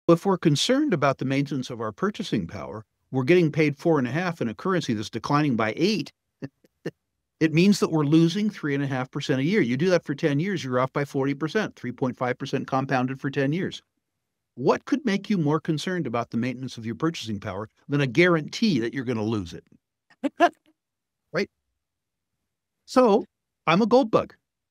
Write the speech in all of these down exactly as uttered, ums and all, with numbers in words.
If we're concerned about the maintenance of our purchasing power, we're getting paid four and a half in a currency that's declining by eight. It means that we're losing three and a half percent a year. You do that for ten years, you're off by forty percent, three point five percent compounded for ten years. What could make you more concerned about the maintenance of your purchasing power than a guarantee that you're going to lose it? Right? So I'm a gold bug.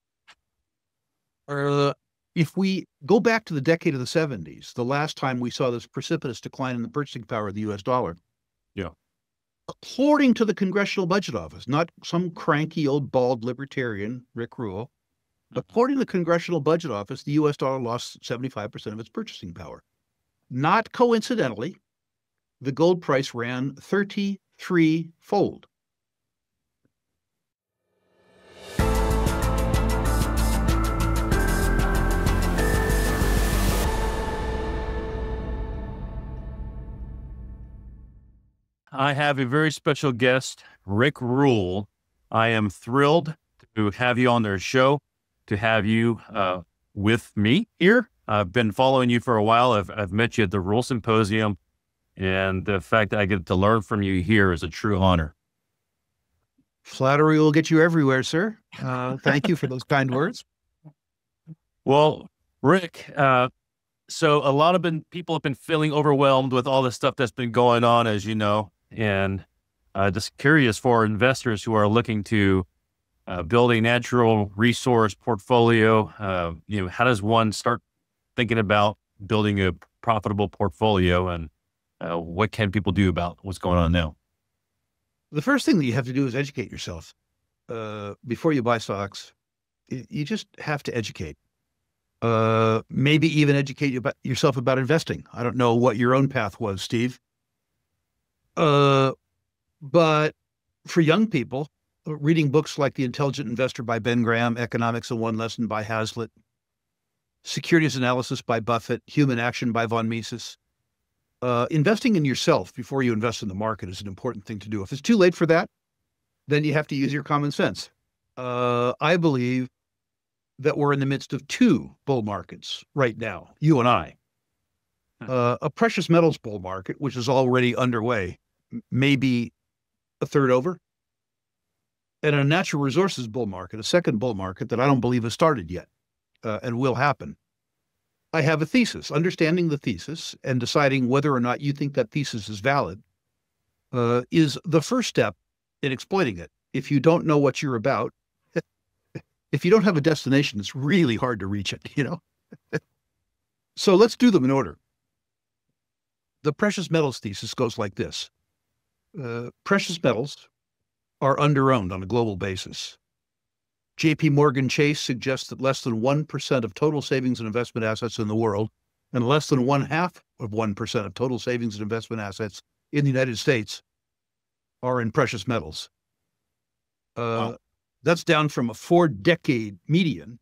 Uh, if we go back to the decade of the seventies, the last time we saw this precipitous decline in the purchasing power of the U S dollar, Yeah. according to the Congressional Budget Office, not some cranky old bald libertarian, Rick Rule, according to the Congressional Budget Office, the U S dollar lost seventy-five percent of its purchasing power. Not coincidentally, the gold price ran thirty-three fold. I have a very special guest, Rick Rule. I am thrilled to have you on their show, to have you uh, with me here. I've been following you for a while. I've, I've met you at the Rule Symposium, and the fact that I get to learn from you here is a true honor. Flattery will get you everywhere, sir. Uh, thank you for those kind words. Well, Rick, uh, so a lot of been, people have been feeling overwhelmed with all the stuff that's been going on, as you know, and uh, just curious for investors who are looking to uh, build a natural resource portfolio. Uh, you know, how does one start thinking about building a profitable portfolio, and uh, what can people do about what's going on now? The first thing that you have to do is educate yourself. Uh, before you buy stocks, you just have to educate. Uh, maybe even educate you about, yourself about investing. I don't know what your own path was, Steve. Uh, but for young people, reading books like The Intelligent Investor by Ben Graham, Economics in One Lesson by Hazlitt, Securities Analysis by Buffett, Human Action by von Mises. Uh, investing in yourself before you invest in the market is an important thing to do. If it's too late for that, then you have to use your common sense. Uh, I believe that we're in the midst of two bull markets right now, you and I. Uh, a precious metals bull market, which is already underway, maybe a third over, and a natural resources bull market, a second bull market that I don't believe has started yet uh, and will happen. I have a thesis. Understanding the thesis and deciding whether or not you think that thesis is valid uh, is the first step in exploiting it. If you don't know what you're about, if you don't have a destination, it's really hard to reach it, you know? So let's do them in order. The precious metals thesis goes like this. Uh, precious metals are underowned on a global basis. J P Morgan Chase suggests that less than one percent of total savings and investment assets in the world, and less than one half of one percent of total savings and investment assets in the United States are in precious metals. Uh, wow. That's down from a four-decade median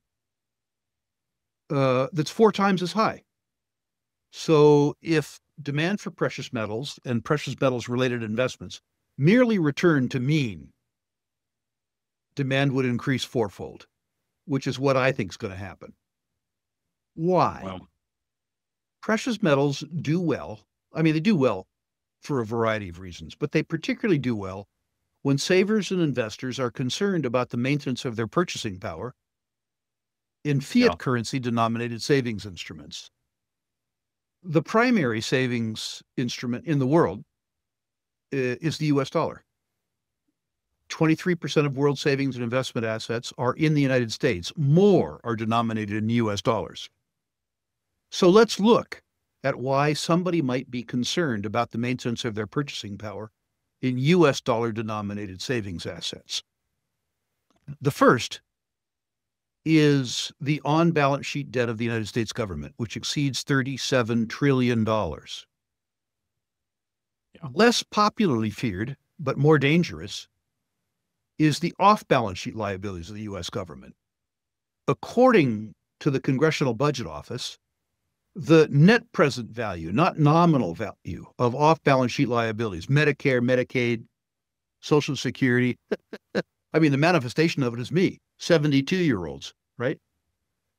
uh, that's four times as high. So if demand for precious metals and precious metals-related investments merely returned to mean, demand would increase fourfold, which is what I think is going to happen. Why? Wow. Precious metals do well. I mean, they do well for a variety of reasons, but they particularly do well when savers and investors are concerned about the maintenance of their purchasing power in fiat Yeah. currency denominated savings instruments. The primary savings instrument in the world uh, is the U S dollar. twenty-three percent of world savings and investment assets are in the United States. More are denominated in U S dollars. So let's look at why somebody might be concerned about the maintenance of their purchasing power in U S dollar denominated savings assets. The first is the on-balance sheet debt of the United States government, which exceeds thirty-seven trillion dollars. Yeah. Less popularly feared, but more dangerous, is the off-balance sheet liabilities of the U S government. According to the Congressional Budget Office, the net present value, not nominal value, of off-balance sheet liabilities, Medicare, Medicaid, Social Security, I mean, the manifestation of it is me, seventy-two-year-olds, right?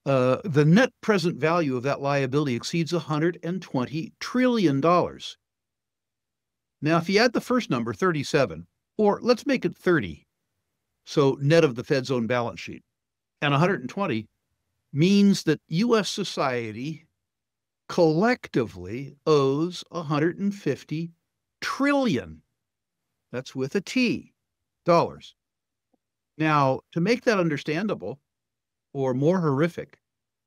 Uh, the net present value of that liability exceeds one hundred twenty trillion dollars. Now, if you add the first number, thirty-seven, or let's make it thirty, so net of the Fed's own balance sheet, and one hundred twenty means that U S society collectively owes one hundred fifty trillion. That's with a T, dollars. Now, to make that understandable, or more horrific,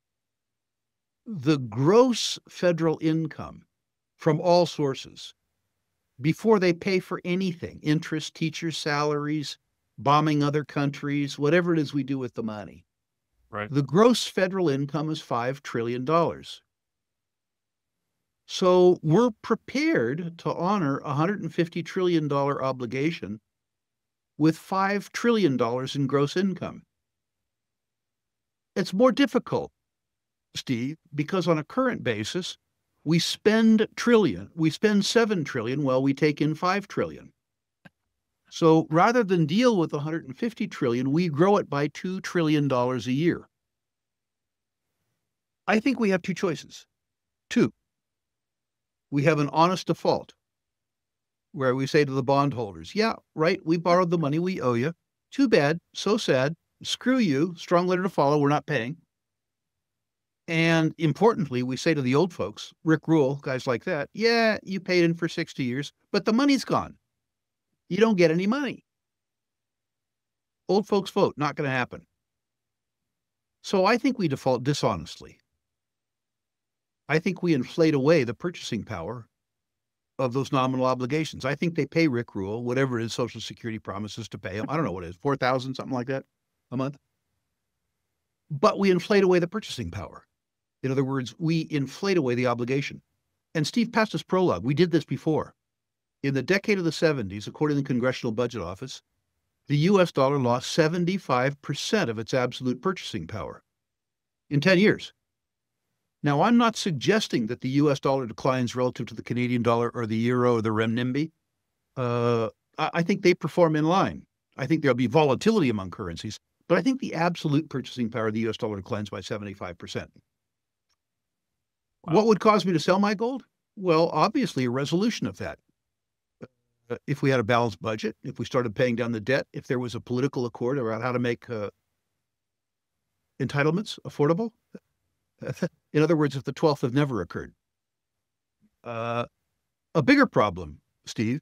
the gross federal income from all sources, before they pay for anything, interest, teachers' salaries, bombing other countries, whatever it is we do with the money, Right. the gross federal income is five trillion dollars. So we're prepared to honor a one hundred fifty trillion dollars obligation with five trillion dollars in gross income. It's more difficult, Steve, because on a current basis, we spend trillion, we spend seven trillion while we take in five trillion. So rather than deal with one hundred fifty trillion, we grow it by two trillion dollars a year. I think we have two choices. Two, we have an honest default where we say to the bondholders, yeah, right, we borrowed the money, we owe you. Too bad, so sad, screw you, strong letter to follow, we're not paying. And importantly, we say to the old folks, Rick Rule, guys like that, yeah, you paid in for sixty years, but the money's gone. You don't get any money. Old folks vote, not going to happen. So I think we default dishonestly. I think we inflate away the purchasing power of those nominal obligations. I think they pay Rick Rule, whatever it is Social Security promises to pay him. I don't know what it is, four thousand dollars, something like that a month. But we inflate away the purchasing power. In other words, we inflate away the obligation. And Steve passed us prologue. We did this before. In the decade of the seventies, according to the Congressional Budget Office, the U S dollar lost seventy-five percent of its absolute purchasing power in ten years. Now, I'm not suggesting that the U S dollar declines relative to the Canadian dollar or the euro or the renminbi. Uh, I think they perform in line. I think there'll be volatility among currencies, but I think the absolute purchasing power of the U S dollar declines by seventy-five percent. Wow. What would cause me to sell my gold? Well, obviously a resolution of that. Uh, if we had a balanced budget, if we started paying down the debt, if there was a political accord around how to make uh, entitlements affordable. In other words, if the twelfth have never occurred. Uh, a bigger problem, Steve,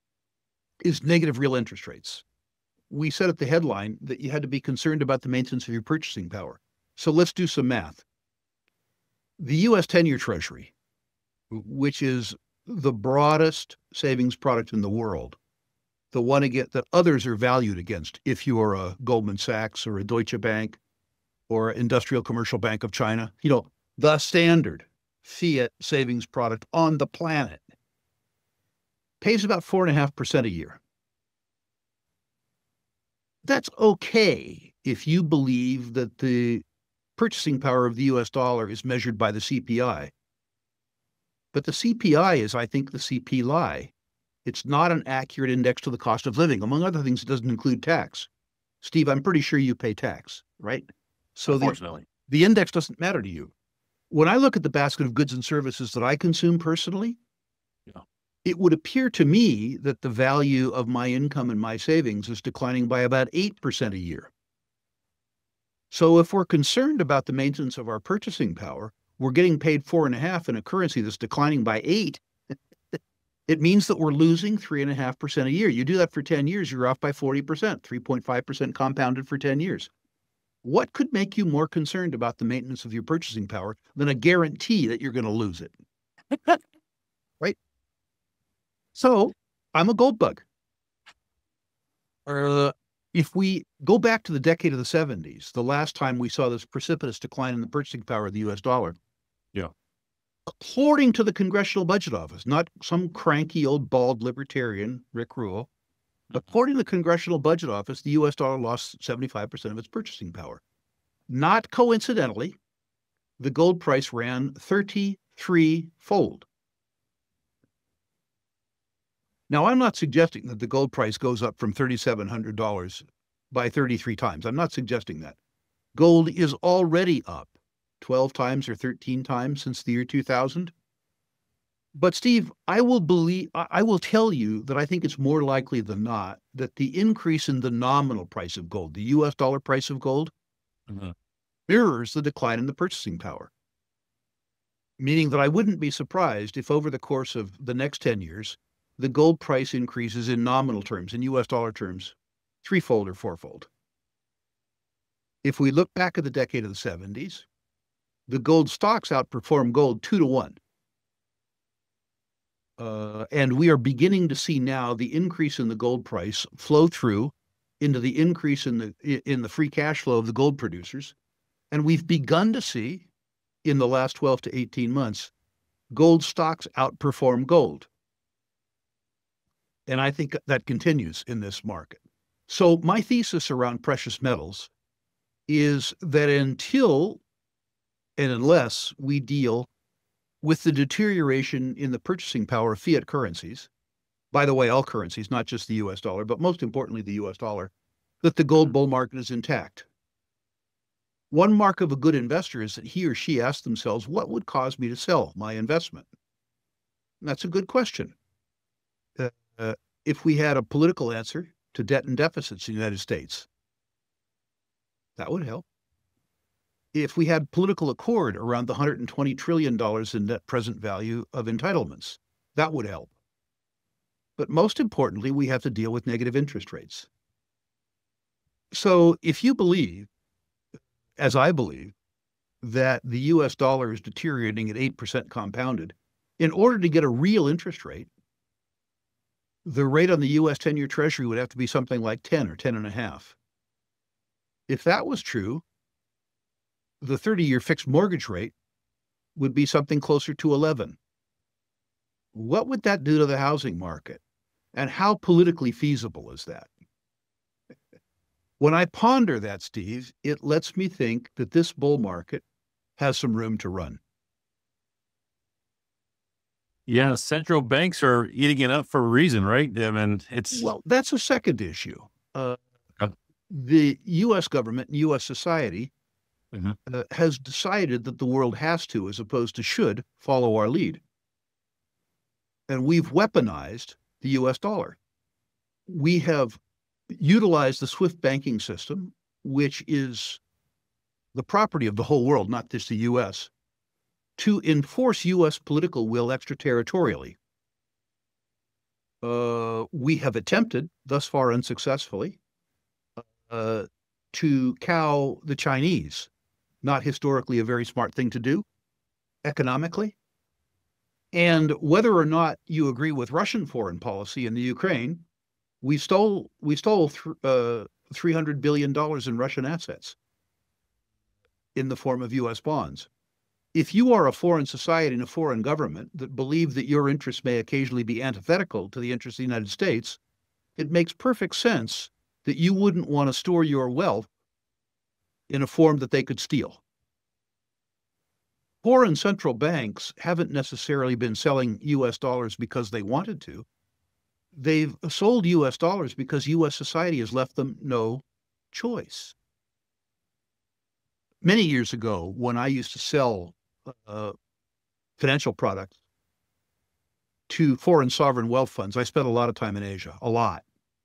is negative real interest rates. We said at the headline that you had to be concerned about the maintenance of your purchasing power. So let's do some math. The U S ten-year Treasury, which is the broadest savings product in the world, the one again that others are valued against, if you are a Goldman Sachs or a Deutsche Bank or Industrial Commercial Bank of China, you know, the standard fiat savings product on the planet, pays about four and a half percent a year. That's okay if you believe that the purchasing power of the U S dollar is measured by the C P I. But the C P I is, I think, the C P L I. It's not an accurate index to the cost of living. Among other things, it doesn't include tax. Steve, I'm pretty sure you pay tax, right? So Unfortunately. The, the index doesn't matter to you. When I look at the basket of goods and services that I consume personally, yeah. it would appear to me that the value of my income and my savings is declining by about eight percent a year. So if we're concerned about the maintenance of our purchasing power, we're getting paid four and a half in a currency that's declining by eight. It means that we're losing three and a half percent a year. You do that for ten years, you're off by forty percent, three point five percent compounded for ten years. What could make you more concerned about the maintenance of your purchasing power than a guarantee that you're going to lose it? Right? So I'm a gold bug. Uh, if we go back to the decade of the seventies, the last time we saw this precipitous decline in the purchasing power of the U S dollar, yeah. according to the Congressional Budget Office, not some cranky old bald libertarian, Rick Rule, according to the Congressional Budget Office, the U S dollar lost seventy-five percent of its purchasing power. Not coincidentally, the gold price ran thirty-three-fold. Now, I'm not suggesting that the gold price goes up from three thousand seven hundred dollars by thirty-three times. I'm not suggesting that. Gold is already up twelve times or thirteen times since the year two thousand. But Steve, I will believe, I will tell you that I think it's more likely than not that the increase in the nominal price of gold, the U S dollar price of gold, Mhm. mirrors the decline in the purchasing power. Meaning that I wouldn't be surprised if over the course of the next ten years, the gold price increases in nominal terms, in U S dollar terms, threefold or fourfold. If we look back at the decade of the seventies, the gold stocks outperformed gold two to one. Uh, and we are beginning to see now the increase in the gold price flow through into the increase in the in the free cash flow of the gold producers. And we've begun to see in the last twelve to eighteen months, gold stocks outperform gold. And I think that continues in this market. So my thesis around precious metals is that until and unless we deal with the deterioration in the purchasing power of fiat currencies, by the way, all currencies, not just the U S dollar, but most importantly, the U S dollar, that the gold bull market is intact. One mark of a good investor is that he or she asks themselves, what would cause me to sell my investment? And that's a good question. Uh, uh, if we had a political answer to debt and deficits in the United States, that would help. If we had political accord around the one hundred twenty trillion dollars in net present value of entitlements, that would help. But most importantly, we have to deal with negative interest rates. So if you believe, as I believe, that the U S dollar is deteriorating at eight percent compounded, in order to get a real interest rate, the rate on the U S ten-year Treasury would have to be something like ten or ten and a half. If that was true, the thirty-year fixed mortgage rate would be something closer to eleven. What would that do to the housing market? And how politically feasible is that? When I ponder that, Steve, it lets me think that this bull market has some room to run. Yeah, central banks are eating it up for a reason, right? I mean, it's Well, that's a second issue. Uh, Uh, the U S government and U S society Mhm. uh, has decided that the world has to, as opposed to should, follow our lead. And we've weaponized the U S dollar. We have utilized the SWIFT banking system, which is the property of the whole world, not just the U S, to enforce U S political will extraterritorially. Uh, we have attempted, thus far unsuccessfully, uh, to cow the Chinese. Not historically a very smart thing to do, economically. And whether or not you agree with Russian foreign policy in the Ukraine, we stole we stole th- uh, three hundred billion dollars in Russian assets in the form of U S bonds. If you are a foreign society and a foreign government that believe that your interests may occasionally be antithetical to the interests of the United States, it makes perfect sense that you wouldn't want to store your wealth in a form that they could steal. Foreign central banks haven't necessarily been selling U S dollars because they wanted to. They've sold U S dollars because U S society has left them no choice. Many years ago, when I used to sell uh, financial products to foreign sovereign wealth funds, I spent a lot of time in Asia, a lot.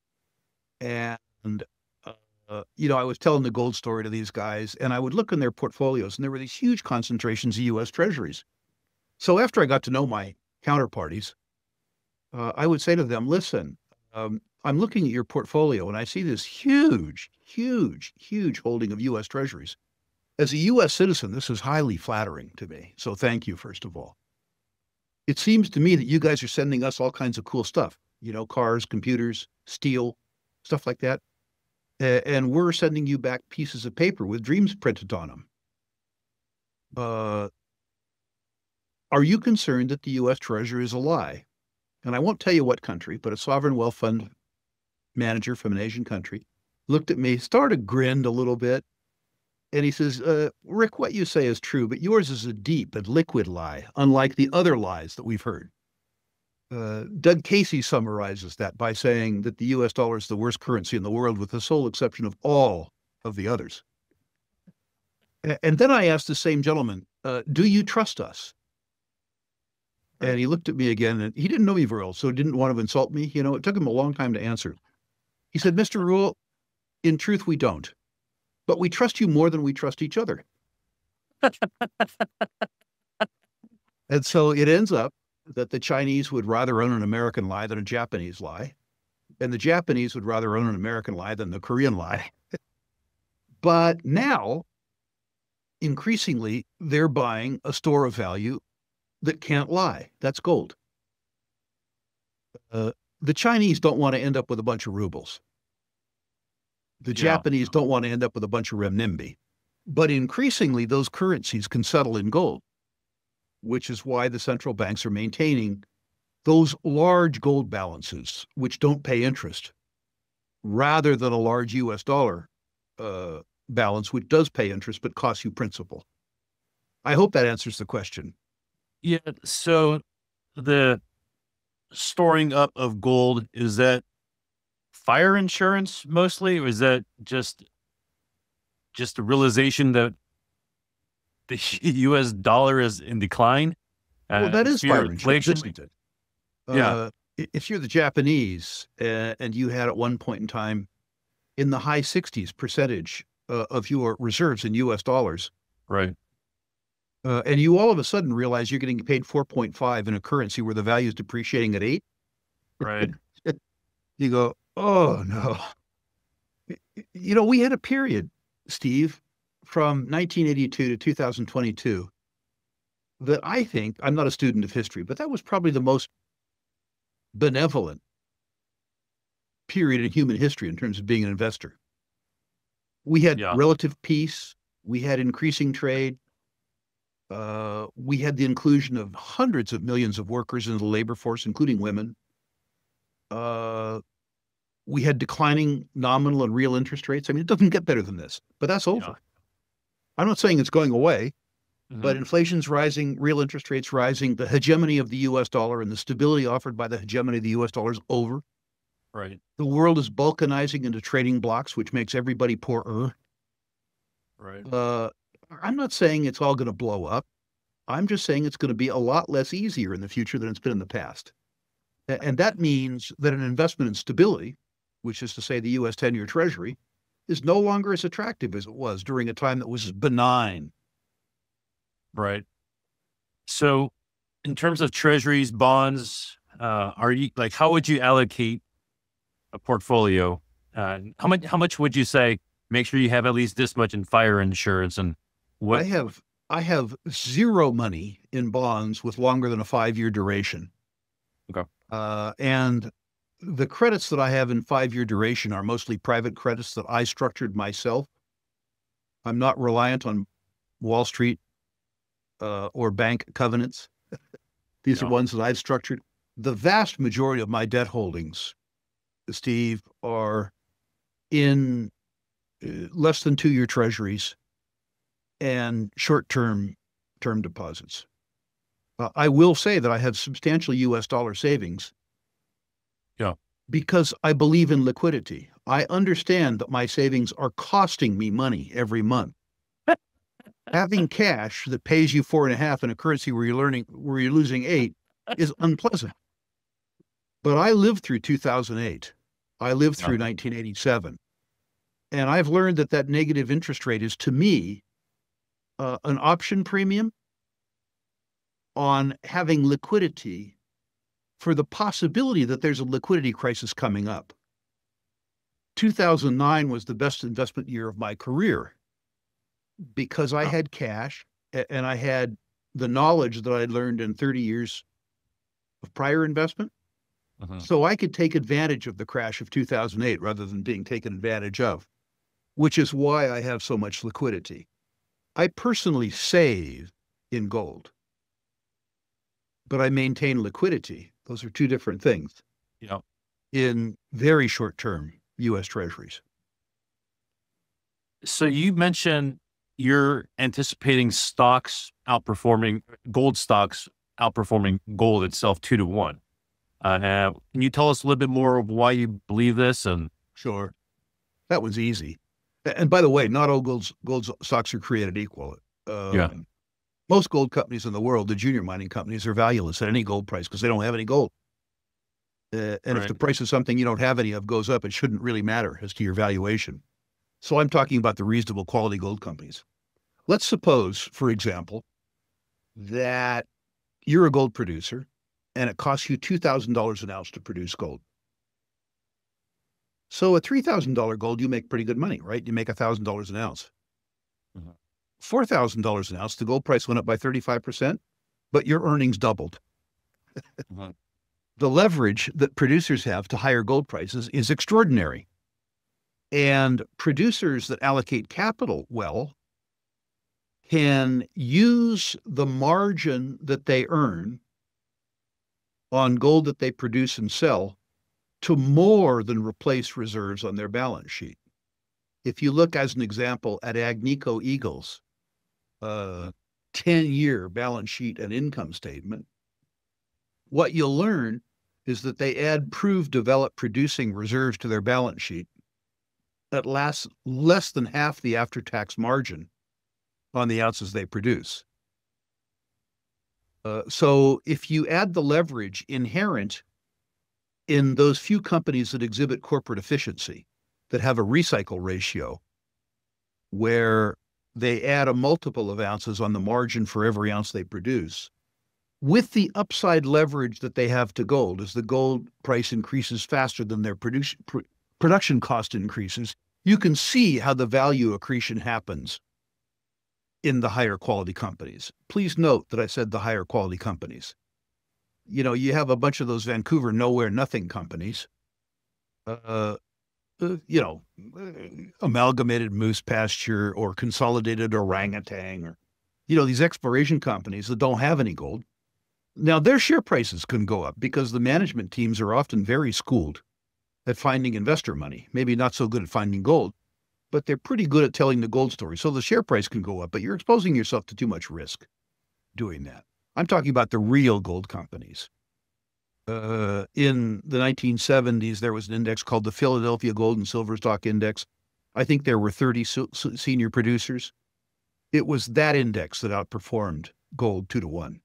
And Uh, you know, I was telling the gold story to these guys, and I would look in their portfolios, and there were these huge concentrations of U S treasuries. So after I got to know my counterparties, uh, I would say to them, listen, um, I'm looking at your portfolio, and I see this huge, huge, huge holding of U S treasuries. As a U S citizen, this is highly flattering to me. So thank you, first of all. It seems to me that you guys are sending us all kinds of cool stuff, you know, cars, computers, steel, stuff like that. Uh, and we're sending you back pieces of paper with dreams printed on them. Uh, are you concerned that the U S Treasury is a lie? And I won't tell you what country, but a sovereign wealth fund manager from an Asian country looked at me, started grinned a little bit, and he says, uh, Rick, what you say is true, but yours is a deep and liquid lie, unlike the other lies that we've heard. Uh, Doug Casey summarizes that by saying that the U S dollar is the worst currency in the world, with the sole exception of all of the others. A- And then I asked the same gentleman, uh, do you trust us? And he looked at me again, and he didn't know me very well, so he didn't want to insult me. You know, it took him a long time to answer. He said, mister Rule, in truth, we don't, but we trust you more than we trust each other. And so it ends up that the Chinese would rather own an American lie than a Japanese lie, and the Japanese would rather own an American lie than the Korean lie. But now, increasingly, they're buying a store of value that can't lie. That's gold. Uh, the Chinese don't want to end up with a bunch of rubles. The Yeah. Japanese don't want to end up with a bunch of renminbi. But increasingly, those currencies can settle in gold, which is why the central banks are maintaining those large gold balances, which don't pay interest, rather than a large U S dollar uh, balance, which does pay interest but costs you principal. I hope that answers the question. Yeah. So the storing up of gold, is that fire insurance mostly, or is that just just the realization that the U S dollar is in decline? Well, Uh, that is fear fire of insurance, inflation? isn't it? Yeah. Uh, i- if you're the Japanese uh, and you had at one point in time in the high sixties percentage uh, of your reserves in U S dollars, Right. uh, and you all of a sudden realize you're getting paid four point five in a currency where the value is depreciating at eight, Right. you go, oh no. You know, we had a period, Steve, from nineteen eighty-two to two thousand twenty-two that I think, I'm not a student of history, but that was probably the most benevolent period in human history in terms of being an investor. We had Yeah. relative peace. We had increasing trade. Uh, we had the inclusion of hundreds of millions of workers in the labor force, including women. Uh, we had declining nominal and real interest rates. I mean, it doesn't get better than this, but that's over. Yeah. I'm not saying it's going away, but Mhm. inflation's rising, real interest rates rising, the hegemony of the U S dollar and the stability offered by the hegemony of the U S dollar is over. Right. The world is balkanizing into trading blocks, which makes everybody poorer. Right. Uh, I'm not saying it's all going to blow up. I'm just saying it's going to be a lot less easier in the future than it's been in the past. A- And that means that an investment in stability, which is to say the U S ten-year Treasury, is no longer as attractive as it was during a time that was benign. Right. So in terms of treasuries, bonds, uh, are you like, how would you allocate a portfolio? Uh, how much, how much would you say, make sure you have at least this much in fire insurance, and I what? have I have zero money in bonds with longer than a five-year duration. Okay. Uh, and the credits that I have in five-year duration are mostly private credits that I structured myself. I'm not reliant on Wall Street uh, or bank covenants. These are Yeah. ones that I've structured. The vast majority of my debt holdings, Steve, are in uh, less than two-year treasuries and short-term term deposits. Uh, I will say that I have substantial U S dollar savings. Yeah. Because I believe in liquidity. I understand that my savings are costing me money every month. Having cash that pays you four and a half in a currency where you're learning where you're losing eight is unpleasant. But I lived through two thousand eight. I lived through Yeah. nineteen eighty-seven. And I've learned that that negative interest rate is, to me, uh, an option premium on having liquidity for the possibility that there's a liquidity crisis coming up. two thousand nine was the best investment year of my career because I Wow. had cash a- and I had the knowledge that I'd learned in thirty years of prior investment. Mhm. So I could take advantage of the crash of two thousand eight rather than being taken advantage of, which is why I have so much liquidity. I personally save in gold, but I maintain liquidity. Those are two different things Yeah. in very short-term U S Treasuries. So you mentioned you're anticipating stocks outperforming gold stocks outperforming gold itself two to one. Uh, uh, can you tell us a little bit more of why you believe this? And Sure. That was easy. And by the way, not all gold, gold stocks are created equal. Um, Yeah. Most gold companies in the world, the junior mining companies, are valueless at any gold price because they don't have any gold. Uh, and if Right. the price of something you don't have any of goes up, it shouldn't really matter as to your valuation. So I'm talking about the reasonable quality gold companies. Let's suppose, for example, that you're a gold producer and it costs you two thousand dollars an ounce to produce gold. So at three thousand dollars gold, you make pretty good money, right? You make one thousand dollars an ounce. Mhm. four thousand dollars an ounce, the gold price went up by thirty-five percent, but your earnings doubled. Mhm. The leverage that producers have to higher gold prices is extraordinary. And producers that allocate capital well can use the margin that they earn on gold that they produce and sell to more than replace reserves on their balance sheet. If you look as an example at Agnico Eagle's uh, ten-year balance sheet and income statement, what you'll learn is that they add proved developed producing reserves to their balance sheet that lasts less than half the after-tax margin on the ounces they produce. Uh, so if you add the leverage inherent in those few companies that exhibit corporate efficiency, that have a recycle ratio, where they add a multiple of ounces on the margin for every ounce they produce, with the upside leverage that they have to gold, as the gold price increases faster than their produce, pr production cost increases, you can see how the value accretion happens in the higher quality companies. Please note that I said the higher quality companies. You know, you have a bunch of those Vancouver nowhere nothing companies, uh, uh, you know, uh, Amalgamated Moose Pasture or Consolidated Orangutan, or, you know, these exploration companies that don't have any gold. Now, their share prices can go up because the management teams are often very schooled at finding investor money, maybe not so good at finding gold, but they're pretty good at telling the gold story. So the share price can go up, but you're exposing yourself to too much risk doing that. I'm talking about the real gold companies. Uh, in the nineteen seventies, there was an index called the Philadelphia Gold and Silver Stock Index. I think there were thirty senior producers. It was that index that outperformed gold two to one.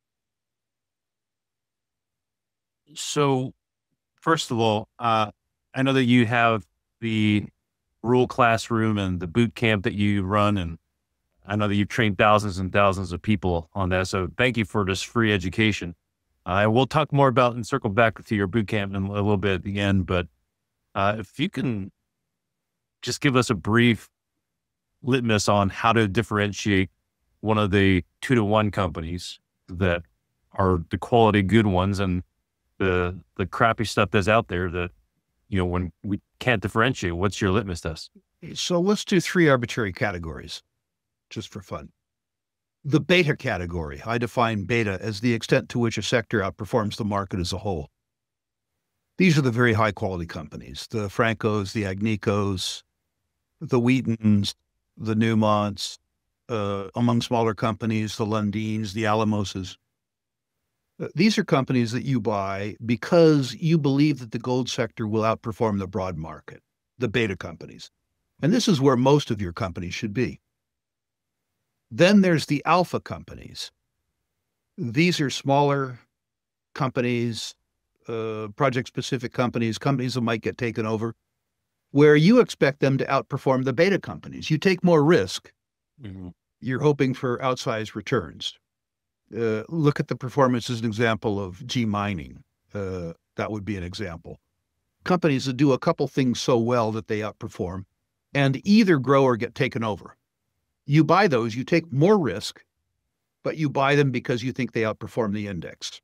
So, first of all, uh, I know that you have the Rule Classroom and the boot camp that you run, and I know that you've trained thousands and thousands of people on that. So, thank you for this free education. Uh, we'll talk more about and circle back to your boot camp in a little bit at the end. But uh, if you can just give us a brief litmus on how to differentiate one of the two to one companies that are the quality good ones and the the crappy stuff that's out there that, you know, when we can't differentiate, what's your litmus test? So let's do three arbitrary categories, just for fun. The beta category, I define beta as the extent to which a sector outperforms the market as a whole. These are the very high quality companies, the Francos, the Agnicos, the Wheatons, the Newmonts, uh, among smaller companies, the Lundins, the Alamoses. Uh, these are companies that you buy because you believe that the gold sector will outperform the broad market, the beta companies. And this is where most of your companies should be. Then there's the alpha companies. These are smaller companies, uh, project-specific companies, companies that might get taken over, where you expect them to outperform the beta companies. You take more risk. Mm-hmm. You're hoping for outsized returns. Uh, look at the performance as an example of G Mining. Uh, that would be an example. Companies that do a couple things so well that they outperform and either grow or get taken over. You buy those, you take more risk, but you buy them because you think they outperform the index.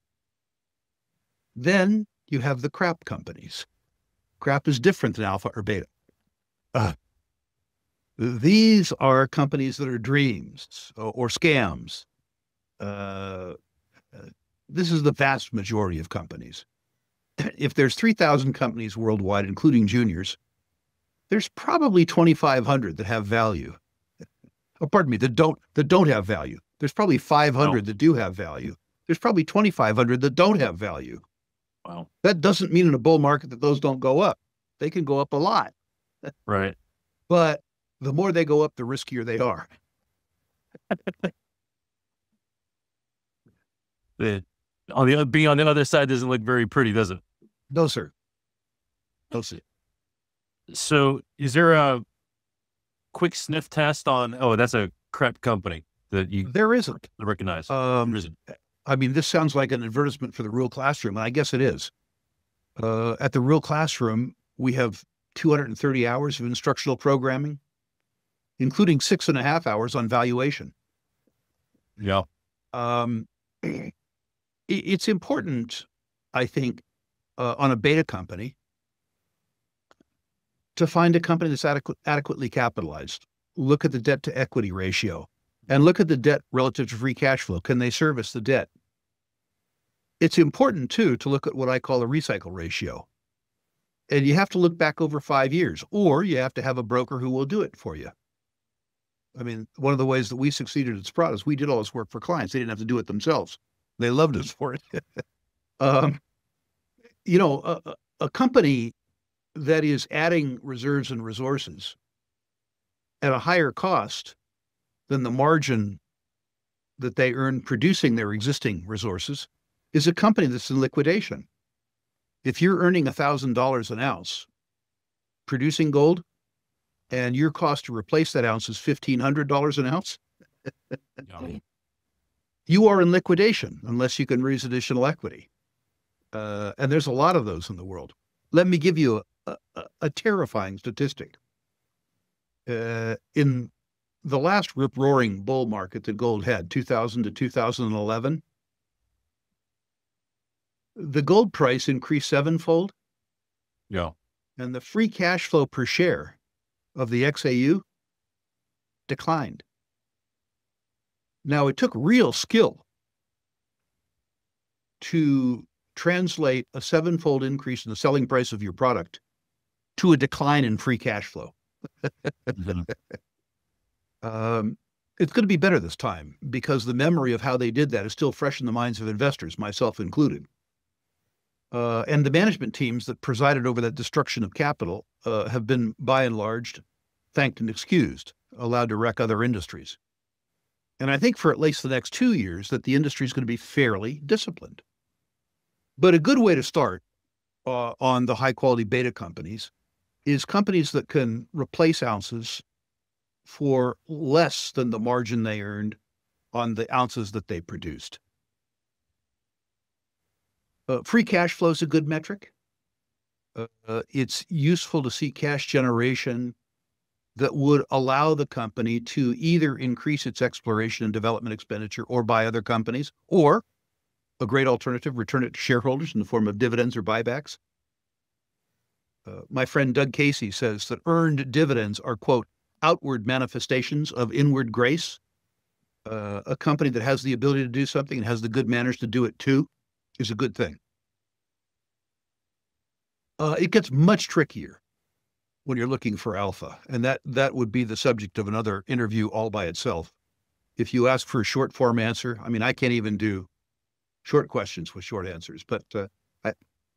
Then you have the crap companies. Crap is different than alpha or beta. Uh, these are companies that are dreams or, or scams. Uh, uh, this is the vast majority of companies. If there's three thousand companies worldwide, including juniors, there's probably twenty-five hundred that have value. Oh, pardon me, that don't that don't have value. There's probably five hundred Oh. that do have value. There's probably twenty-five hundred that don't have value. Wow. That doesn't mean in a bull market that those don't go up. They can go up a lot. Right. But The more they go up, the riskier they are. The, on the being on the other side doesn't look very pretty, does it? No, sir. No, sir. So is there a quick sniff test on, oh, that's a crap company that you There isn't. recognize? Um, There isn't. I mean, this sounds like an advertisement for the Real Classroom, and I guess it is. Uh, at the Real Classroom, we have two hundred thirty hours of instructional programming, including six and a half hours on valuation. Yeah. Um, it, it's important, I think, uh, on a beta company to find a company that's adequate, adequately capitalized. Look at the debt to equity ratio and look at the debt relative to free cash flow. Can they service the debt? It's important, too, to look at what I call a recycle ratio. And you have to look back over five years, or you have to have a broker who will do it for you. I mean, one of the ways that we succeeded at Sprott is we did all this work for clients. They didn't have to do it themselves. They loved us for it. um, you know, a, a company that is adding reserves and resources at a higher cost than the margin that they earn producing their existing resources is a company that's in liquidation. If you're earning one thousand dollars an ounce producing gold and your cost to replace that ounce is fifteen hundred dollars an ounce, Yeah. you are in liquidation unless you can raise additional equity. Uh, and there's a lot of those in the world. Let me give you a, a, a terrifying statistic. Uh, in the last rip-roaring bull market that gold had, two thousand to two thousand eleven, the gold price increased sevenfold, Yeah. and the free cash flow per share of the X A U declined. Now, it took real skill to translate a sevenfold increase in the selling price of your product to a decline in free cash flow. Mhm. Um, it's going to be better this time because the memory of how they did that is still fresh in the minds of investors, myself included. Uh, and the management teams that presided over that destruction of capital uh, have been, by and large, thanked and excused, allowed to wreck other industries. And I think for at least the next two years that the industry is going to be fairly disciplined. But a good way to start uh, on the high-quality beta companies is companies that can replace ounces for less than the margin they earned on the ounces that they produced. Uh, free cash flow is a good metric. Uh, uh, it's useful to see cash generation that would allow the company to either increase its exploration and development expenditure or buy other companies, or a great alternative, return it to shareholders in the form of dividends or buybacks. Uh, my friend Doug Casey says that earned dividends are, quote, outward manifestations of inward grace. Uh, a company that has the ability to do something and has the good manners to do it too is a good thing. Uh, it gets much trickier when you're looking for alpha, and that that would be the subject of another interview all by itself. If you ask for a short form answer, I mean, I can't even do short questions with short answers, but uh, I,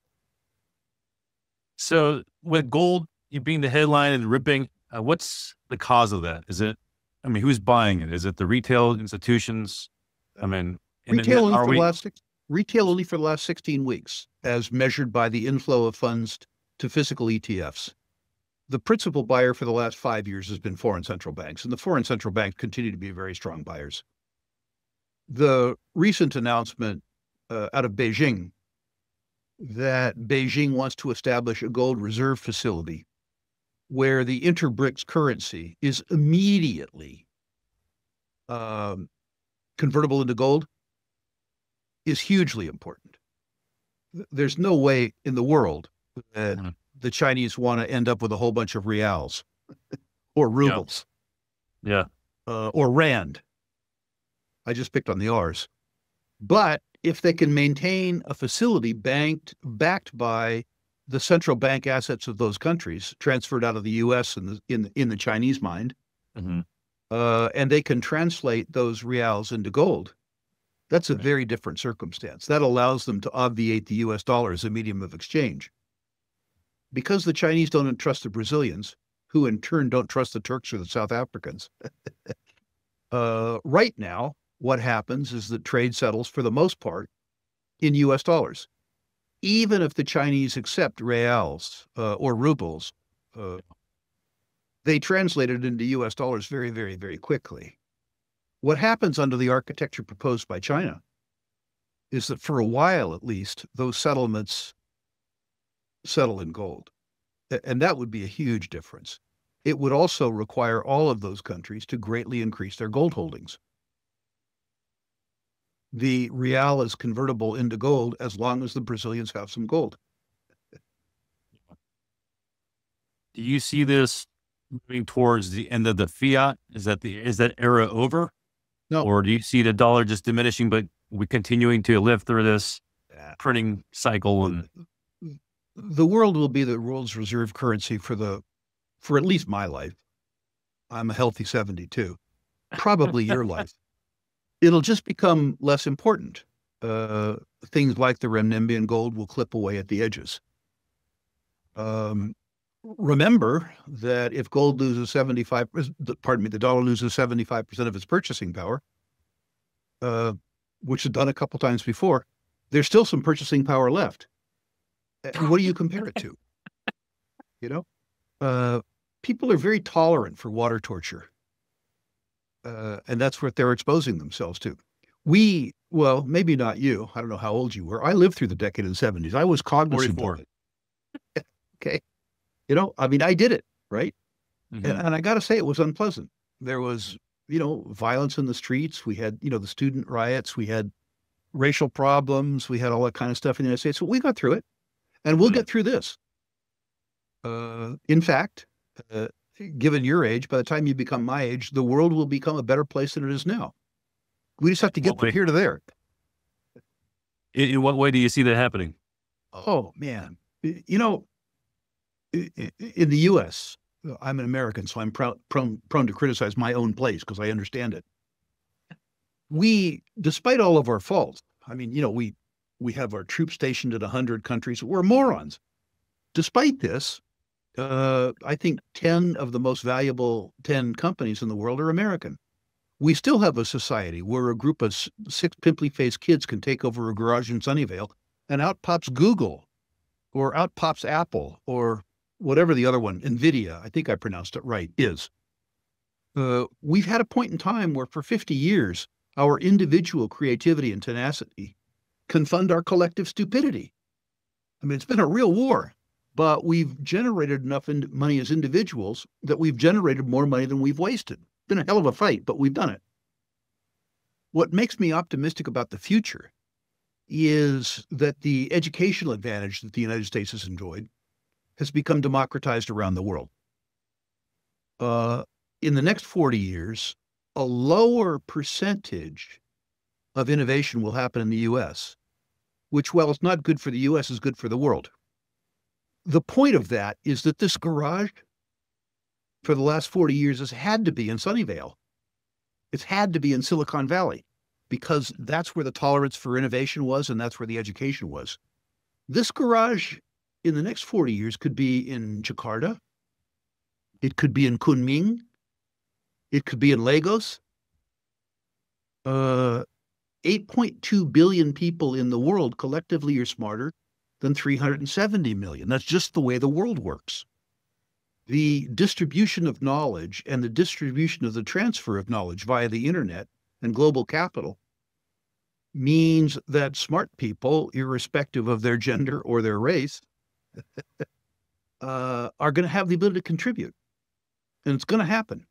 So with gold being the headline and ripping, uh, what's the cause of that? Is it, I mean, who's buying it? Is it the retail institutions? I mean, and then retail only are for we- the last six, retail only for the last sixteen weeks, as measured by the inflow of funds to physical E T Fs. The principal buyer for the last five years has been foreign central banks, and the foreign central banks continue to be very strong buyers. The recent announcement uh, out of Beijing that Beijing wants to establish a gold reserve facility where the inter-BRICS currency is immediately um, convertible into gold is hugely important. There's no way in the world that Mhm. the Chinese want to end up with a whole bunch of reals or rubles Yeah. uh, or rand. I just picked on the R's. But if they can maintain a facility banked, backed by the central bank assets of those countries, transferred out of the U S and the, in, in the Chinese mind, Mhm. uh, and they can translate those reals into gold, that's a Right. very different circumstance. That allows them to obviate the U S dollar as a medium of exchange. Because the Chinese don't entrust the Brazilians, who in turn don't trust the Turks or the South Africans. uh, right now, what happens is that trade settles for the most part in U S dollars. Even if the Chinese accept reals uh, or rubles, uh, they translate it into U S dollars very, very, very quickly. What happens under the architecture proposed by China is that for a while, at least, those settlements settle in gold. And that would be a huge difference. It would also require all of those countries to greatly increase their gold holdings. The real is convertible into gold as long as the Brazilians have some gold. Do you see this moving towards the end of the fiat? Is that the is that era over? No. Or do you see the dollar just diminishing, but we continuing to live through this Yeah. printing cycle? And the world will be the world's reserve currency for the for at least my life. I'm a healthy seventy-two. Probably your life. It'll just become less important. Uh, things like the renminbi and gold will clip away at the edges. Um, remember that if gold loses seventy-five, pardon me, the dollar loses seventy-five percent of its purchasing power, uh, which is done a couple times before, there's still some purchasing power left. And what do you compare it to? You know, uh, people are very tolerant for water torture. Uh, and that's what they're exposing themselves to. We, well, maybe not you. I don't know how old you were. I lived through the decade of the seventies. I was cognizant of it. Okay. You know, I mean, I did it, right? Mm-hmm. And, and I got to say, it was unpleasant. There was, you know, violence in the streets. We had, you know, the student riots. We had racial problems. We had all that kind of stuff in the United States. So we got through it. And we'll mm-hmm. get through this. Uh, in fact, uh, given your age, by the time you become my age, the world will become a better place than it is now. We just have to get from here to there. In, in what way do you see that happening? Oh, man. You know, in the U S, I'm an American, so I'm proud, prone, prone to criticize my own place because I understand it. We, despite all of our faults, I mean, you know, we, we have our troops stationed in one hundred countries. We're morons. Despite this, Uh, I think ten of the most valuable ten companies in the world are American. We still have a society where a group of six pimply-faced kids can take over a garage in Sunnyvale, and out pops Google, or out pops Apple, or whatever the other one, NVIDIA, I think I pronounced it right, is. Uh, we've had a point in time where for fifty years, our individual creativity and tenacity can fund our collective stupidity. I mean, it's been a real war. But we've generated enough in money as individuals that we've generated more money than we've wasted. It's been a hell of a fight, but we've done it. What makes me optimistic about the future is that the educational advantage that the United States has enjoyed has become democratized around the world. Uh, in the next forty years, a lower percentage of innovation will happen in the U S, which, while it's not good for the U S, is good for the world. The point of that is that this garage for the last forty years has had to be in Sunnyvale. It's had to be in Silicon Valley because that's where the tolerance for innovation was and that's where the education was. This garage in the next forty years could be in Jakarta. It could be in Kunming. It could be in Lagos. Uh, eight point two billion people in the world collectively are smarter than three hundred seventy million. That's just the way the world works. The distribution of knowledge and the distribution of the transfer of knowledge via the internet and global capital means that smart people, irrespective of their gender or their race, uh, are going to have the ability to contribute. And it's going to happen.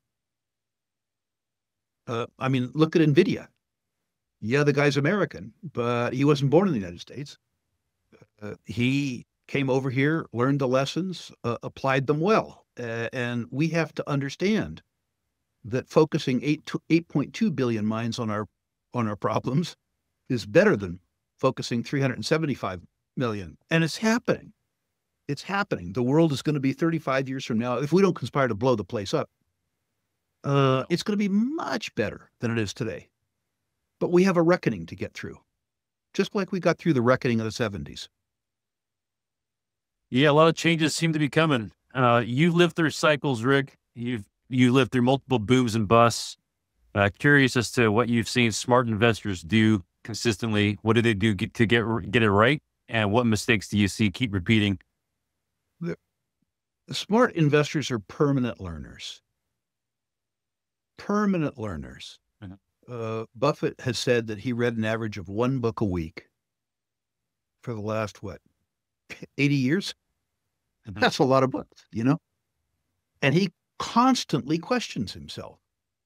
Uh, I mean, look at NVIDIA. Yeah, the guy's American, but he wasn't born in the United States. Uh, he came over here, learned the lessons, uh, applied them well. Uh, and we have to understand that focusing eight to eight point two billion minds on our on our problems is better than focusing three hundred seventy-five million. And it's happening. It's happening. The world is going to be thirty-five years from now, if we don't conspire to blow the place up, uh, it's going to be much better than it is today. But we have a reckoning to get through, just like we got through the reckoning of the seventies. Yeah, a lot of changes seem to be coming. Uh, you've lived through cycles, Rick. You've you lived through multiple booms and busts. Uh, curious as to what you've seen smart investors do consistently. What do they do get, to get get it right, and what mistakes do you see keep repeating? The, the smart investors are permanent learners. Permanent learners. Mhm. Uh, Buffett has said that he read an average of one book a week for the last, what, eighty years? Mhm. That's a lot of books, you know? And he constantly questions himself.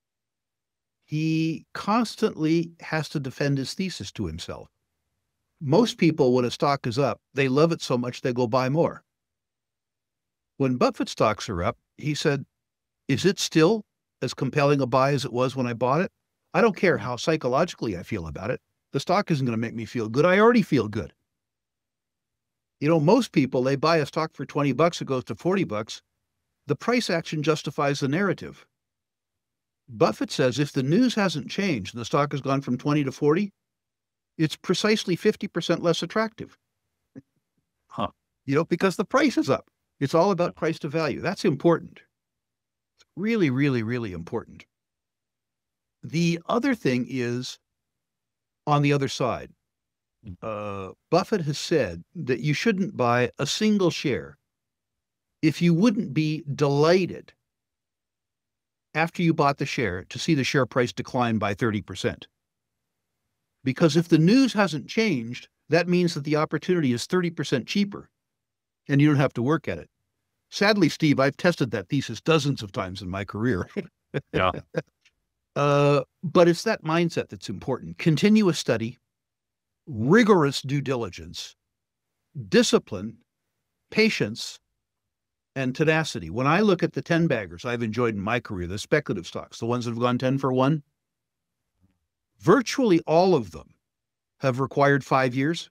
He constantly has to defend his thesis to himself. Most people, when a stock is up, they love it so much they go buy more. When Buffett stocks are up, he said, is it still as compelling a buy as it was when I bought it? I don't care how psychologically I feel about it. The stock isn't going to make me feel good. I already feel good. You know, most people, they buy a stock for twenty bucks, it goes to forty bucks. The price action justifies the narrative. Buffett says if the news hasn't changed and the stock has gone from twenty to forty, it's precisely fifty percent less attractive. Huh. You know, because the price is up. It's all about price to value. That's important. It's really, really, really important. The other thing is on the other side. Uh, Buffett has said that you shouldn't buy a single share if you wouldn't be delighted after you bought the share to see the share price decline by thirty percent. Because if the news hasn't changed, that means that the opportunity is thirty percent cheaper and you don't have to work at it. Sadly, Steve, I've tested that thesis dozens of times in my career. Yeah. uh, but it's that mindset that's important. Continuous study, rigorous due diligence, discipline, patience, and tenacity. When I look at the ten baggers I've enjoyed in my career, the speculative stocks, the ones that have gone ten for one, virtually all of them have required five years.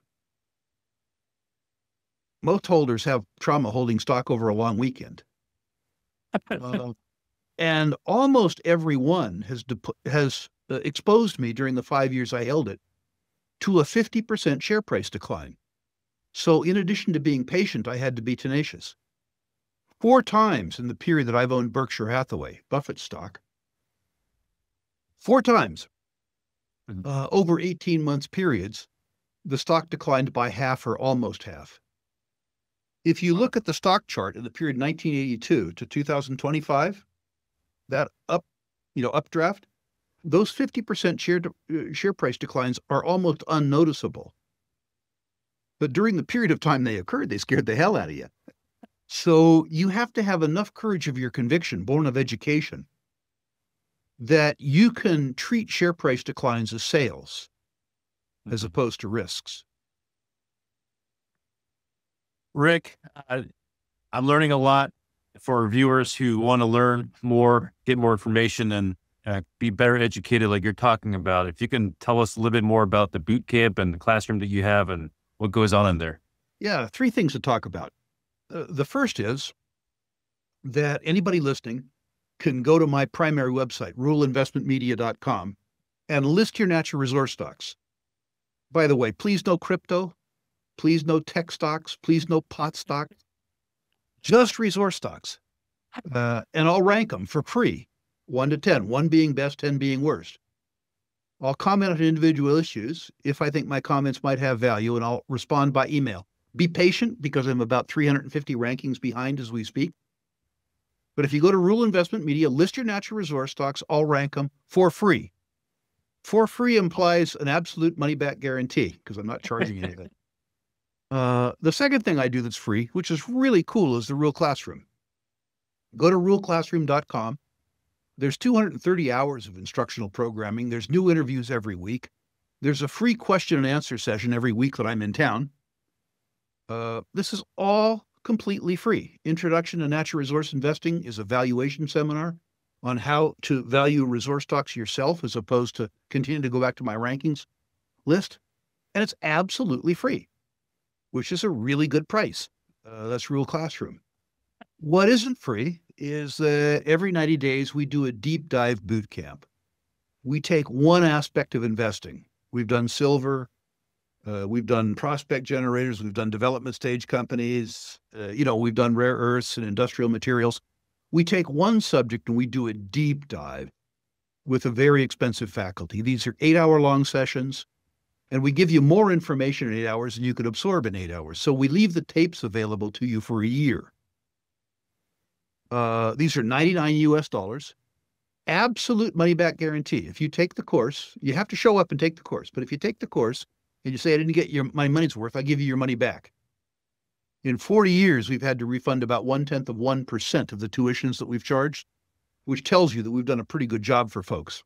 Most holders have trauma holding stock over a long weekend. uh, and almost every one has, has uh, exposed me during the five years I held it to a fifty percent share price decline. So in addition to being patient, I had to be tenacious. Four times in the period that I've owned Berkshire Hathaway, Buffett stock, four times uh, over eighteen months periods, the stock declined by half or almost half. If you look at the stock chart in the period nineteen eighty-two to two thousand twenty-five, that up, you know, updraft, those fifty percent share, uh, share price declines are almost unnoticeable. But during the period of time they occurred, they scared the hell out of you. So you have to have enough courage of your conviction, born of education, that you can treat share price declines as sales as opposed to risks. Rick, I, I'm learning a lot for viewers who want to learn more, get more information, and uh, be better educated like you're talking about. If you can tell us a little bit more about the boot camp and the classroom that you have and what goes on in there. Yeah, three things to talk about. Uh, the first is that anybody listening can go to my primary website, rural investment media dot com, and list your natural resource stocks. By the way, please no crypto, please no tech stocks, please no pot stocks, just resource stocks. Uh, and I'll rank them for free, one to ten, one being best, ten being worst. I'll comment on individual issues if I think my comments might have value, and I'll respond by email. Be patient because I'm about three hundred fifty rankings behind as we speak. But if you go to Rural Investment Media, list your natural resource stocks, I'll rank them for free. For free implies an absolute money-back guarantee because I'm not charging anything. Uh, the second thing I do that's free, which is really cool, is the Rural Classroom. Go to rural classroom dot com. There's two hundred thirty hours of instructional programming. There's new interviews every week. There's a free question and answer session every week that I'm in town. Uh, this is all completely free. Introduction to Natural Resource Investing is a valuation seminar on how to value resource stocks yourself as opposed to continue to go back to my rankings list. And it's absolutely free, which is a really good price. Uh, that's Rural Classroom. What isn't free is that every ninety days we do a deep dive boot camp. We take one aspect of investing. We've done silver, Uh, we've done prospect generators. We've done development stage companies. Uh, you know, we've done rare earths and industrial materials. We take one subject and we do a deep dive with a very expensive faculty. These are eight-hour long sessions, and we give you more information in eight hours than you could absorb in eight hours. So we leave the tapes available to you for a year. Uh, these are ninety-nine U S dollars. Absolute money-back guarantee. If you take the course, you have to show up and take the course. But if you take the course and you say, I didn't get your my money's worth, I give you your money back. In forty years, we've had to refund about one-tenth of one percent of the tuitions that we've charged, which tells you that we've done a pretty good job for folks.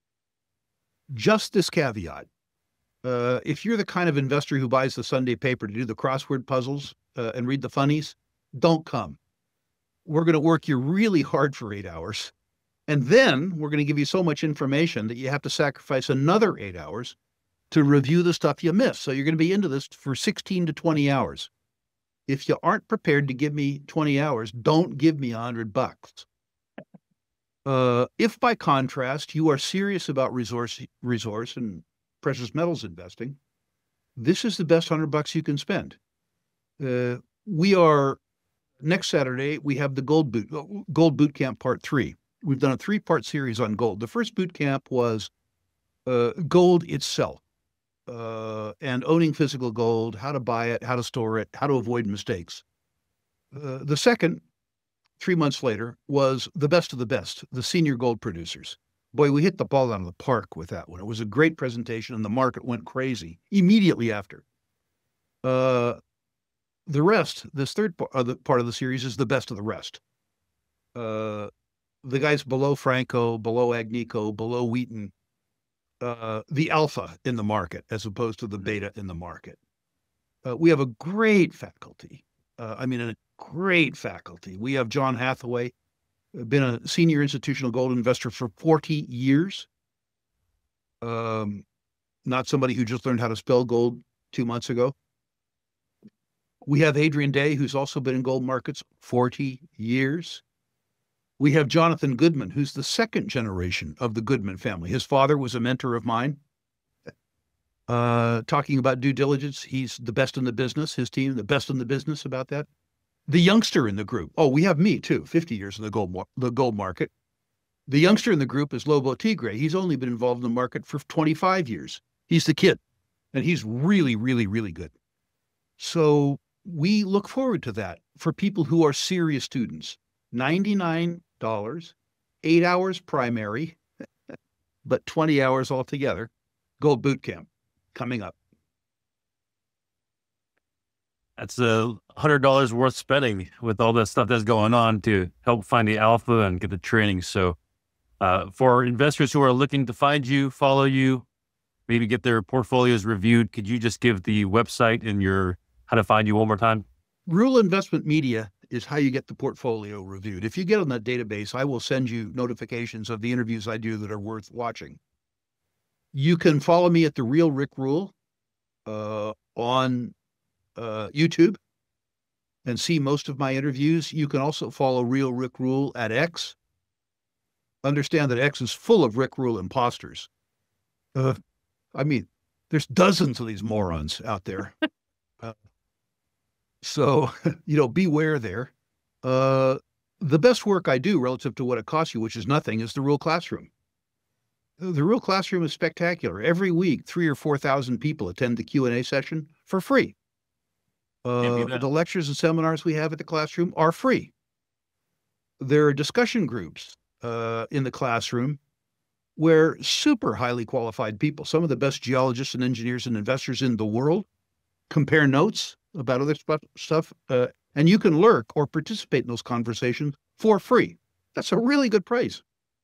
Just this caveat. Uh, if you're the kind of investor who buys the Sunday paper to do the crossword puzzles uh, and read the funnies, don't come. We're going to work you really hard for eight hours. And then we're going to give you so much information that you have to sacrifice another eight hours to review the stuff you missed. So you're going to be into this for sixteen to twenty hours. If you aren't prepared to give me twenty hours, don't give me a hundred bucks. Uh, if by contrast, you are serious about resource, resource and precious metals investing, this is the best hundred bucks you can spend. Uh, we are, next Saturday, we have the Gold Boot, Gold Boot Camp Part Three. We've done a three-part series on gold. The first boot camp was uh, gold itself uh, and owning physical gold, how to buy it, how to store it, how to avoid mistakes. Uh, the second, three months later, was the best of the best, the senior gold producers. Boy, we hit the ball out of the park with that one. It was a great presentation, and the market went crazy immediately after. Uh, the rest, this third part of the, part of the series is the best of the rest. Uh, the guys below Franco, below Agnico, below Wheaton, uh, the alpha in the market as opposed to the beta in the market. Uh, we have a great faculty. Uh, I mean, a great faculty. We have John Hathaway, been a senior institutional gold investor for forty years. Um, not somebody who just learned how to spell gold two months ago. We have Adrian Day, who's also been in gold markets forty years. We have Jonathan Goodman, who's the second generation of the Goodman family. His father was a mentor of mine. Uh, talking about due diligence, he's the best in the business, his team, the best in the business about that. The youngster in the group. Oh, we have me too, fifty years in the gold, the gold market. The youngster in the group is Lobo Tigre. He's only been involved in the market for twenty-five years. He's the kid, and he's really, really, really good. So we look forward to that for people who are serious students. ninety-nine dollars, eight hours primary, but twenty hours altogether. Gold Boot Camp coming up. That's a hundred dollars worth spending with all the stuff that's going on to help find the alpha and get the training. So uh, for investors who are looking to find you, follow you, maybe get their portfolios reviewed, could you just give the website and your how to find you one more time? Rule Investment Media is how you get the portfolio reviewed. If you get on that database, I will send you notifications of the interviews I do that are worth watching. You can follow me at The Real Rick Rule uh, on uh, YouTube and see most of my interviews. You can also follow Real Rick Rule at X. Understand that X is full of Rick Rule imposters. Uh, I mean, there's dozens of these morons out there. uh, So, you know, beware there. Uh, the best work I do relative to what it costs you, which is nothing, is the Real Classroom. The Real Classroom is spectacular. Every week, three or four thousand people attend the Q and A session for free. Uh, the lectures and seminars we have at the classroom are free. There are discussion groups uh, in the classroom where super highly qualified people, some of the best geologists and engineers and investors in the world, compare notes about other stuff, uh, and you can lurk or participate in those conversations for free. That's a really good price.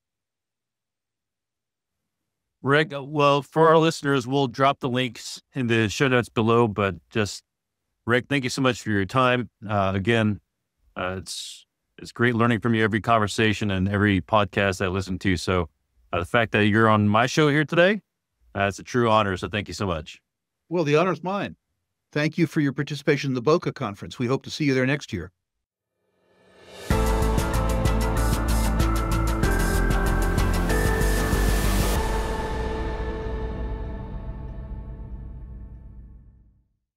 Rick, well, for our listeners, we'll drop the links in the show notes below, but just, Rick, thank you so much for your time. Uh, again, uh, it's it's great learning from you every conversation and every podcast I listen to. So uh, the fact that you're on my show here today, uh, it's a true honor. So thank you so much. Well, the honor's mine. Thank you for your participation in the BOCA conference. We hope to see you there next year.